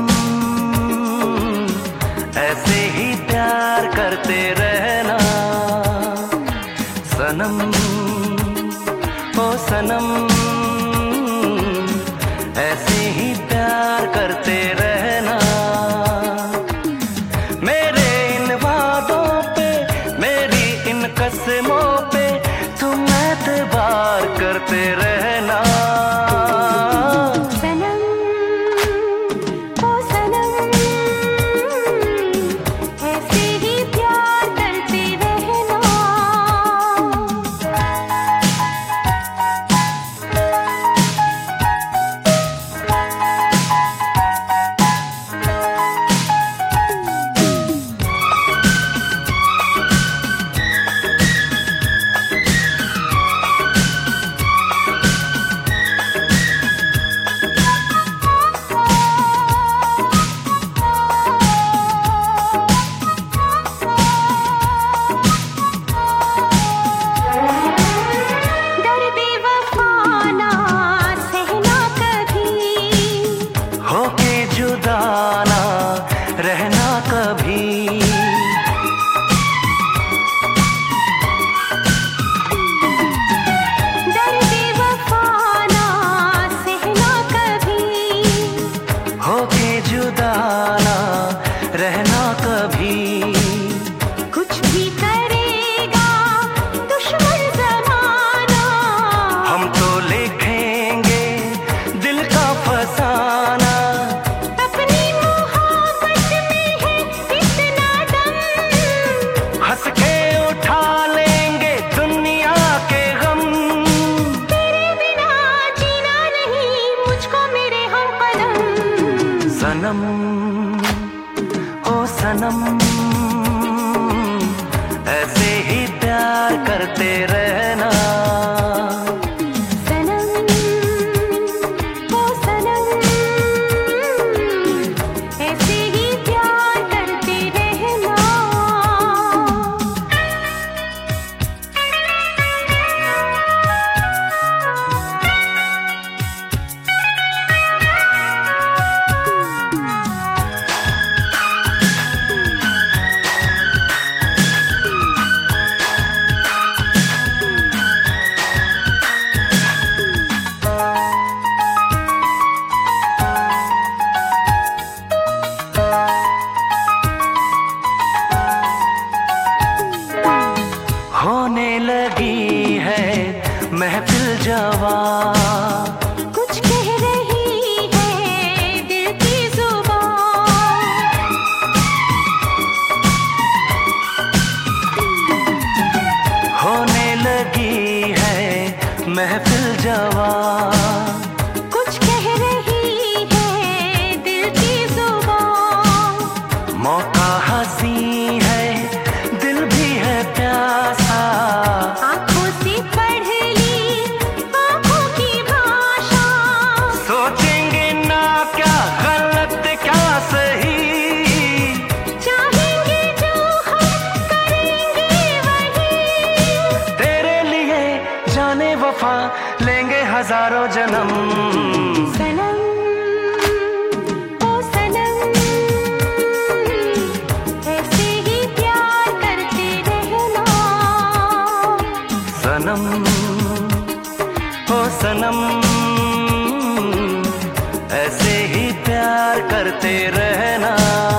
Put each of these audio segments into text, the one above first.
ऐसे ही प्यार करते रहना सनम, ओ सनम, ऐसे ही प्यार करते रहना। मेरे इन वादों पे, मेरी इन कसमों पे तुम एतबार करते रहना। रहना कभी दर्द वफा ना सहना कभी, होके जुदा ना रहना कभी। कुछ भी करेगा दुश्मन ज़माना, हम तो लिखेंगे दिल का फसाना। सनम, ओ सनम, ऐसे ही प्यार करते रहना। सनम, ओ सनम, ऐसे ही प्यार करते रहना। होने लगी है महफिल जवां, कुछ कह रही है दिल की जुबान। होने लगी है महफिल जवां, कुछ कह रही है दिल की जुबान। मौका हंसी है, दिल भी है प्यासा, आंखों से पढ़ ली आंखों की भाषा। सोचेंगे ना क्या गलत क्या सही, चाहेंगे जो हम करेंगे वही। तेरे लिए जाने वफा लेंगे हजारों जन्म। सनम, ओ सनम, ऐसे ही प्यार करते रहना। सनम, ओ सनम, ऐसे ही प्यार करते रहना।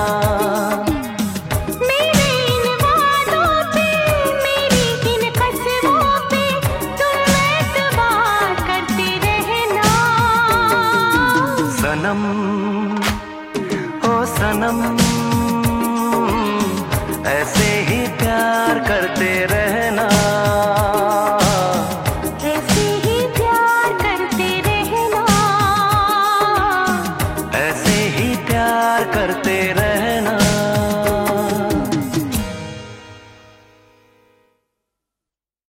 मेरे इन वादों पे, मेरी इन कसमों पे तुम एतबार करते रहना। सनम।